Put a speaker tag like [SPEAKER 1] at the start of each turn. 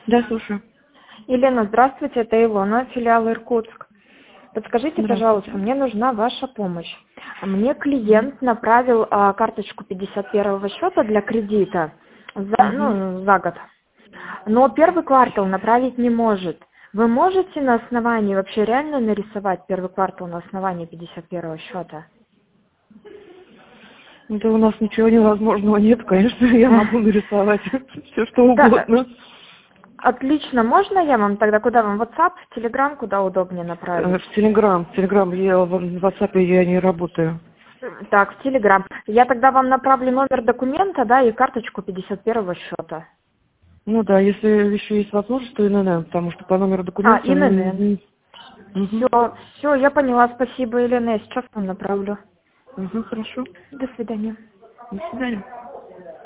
[SPEAKER 1] Да, слушаю.
[SPEAKER 2] Елена, здравствуйте, это Илона, филиал Иркутск. Подскажите, пожалуйста,
[SPEAKER 1] Здравствуйте.
[SPEAKER 2] мне нужна ваша помощь. Мне клиент направил карточку 51-го счета для кредита
[SPEAKER 1] Мгм.
[SPEAKER 2] за год, но первый квартал направить не может. Вы можете на основании, вообще реально нарисовать первый квартал на основании 51-го счета?
[SPEAKER 1] Да у нас ничего невозможного нет, конечно, я могу нарисовать все что
[SPEAKER 2] Да,
[SPEAKER 1] угодно.
[SPEAKER 2] отлично. Можно я вам тогда куда вам? В WhatsApp, в Telegram, куда удобнее направить?
[SPEAKER 1] В Телеграм, я в WhatsApp я не работаю.
[SPEAKER 2] Так, в Telegram. Я тогда вам направлю номер документа, да, и карточку 51-го счета.
[SPEAKER 1] Ну да, если еще есть возможность, то ИНН, потому что по номеру документа...
[SPEAKER 2] ИНН.
[SPEAKER 1] Мгм.
[SPEAKER 2] Все, я поняла. Спасибо, Елена. Я сейчас вам направлю.
[SPEAKER 1] Хорошо.
[SPEAKER 2] До свидания.
[SPEAKER 1] До свидания.